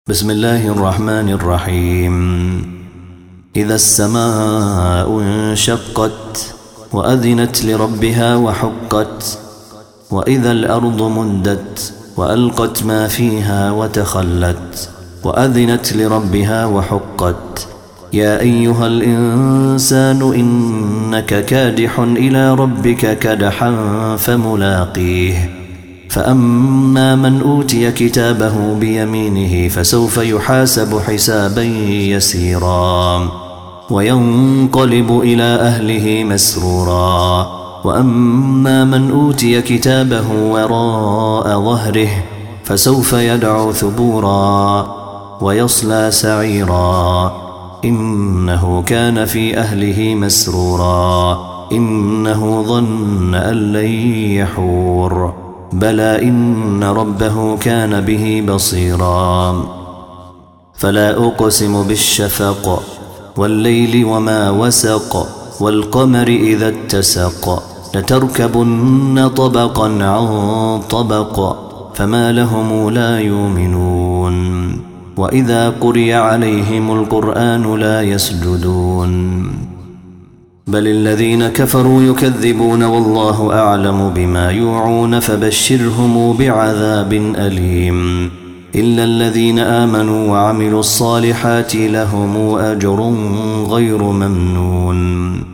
بسم الله الرحمن الرحيم. إذا السماء انشقت وأذنت لربها وحقت وإذا الأرض مدت وألقت ما فيها وتخلت وأذنت لربها وحقت. يا أيها الإنسان إنك كادح إلى ربك كدحا فملاقيه. فأما من أوتي كتابه بيمينه فسوف يحاسب حسابا يسيرا وينقلب إلى أهله مسرورا. وأما من أوتي كتابه وراء ظهره فسوف يدعو ثبورا ويصلى سعيرا إنه كان في أهله مسرورا إنه ظن أن لن يحور بلى إن ربه كان به بصيرا. فلا أقسم بالشفق والليل وما وسق والقمر إذا اتسق لتركبن طبقا عن طبق فما لهم لا يؤمنون. وإذا قرئ عليهم القرآن لا يسجدون بل الذين كفروا يكذبون والله أعلم بما يوعون فبشرهم بعذاب أليم إلا الذين آمنوا وعملوا الصالحات لهم أجر غير ممنون.